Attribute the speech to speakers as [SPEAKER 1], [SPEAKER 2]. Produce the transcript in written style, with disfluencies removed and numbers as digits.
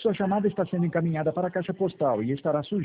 [SPEAKER 1] Sua chamada está sendo encaminhada para a caixa postal e estará sujeita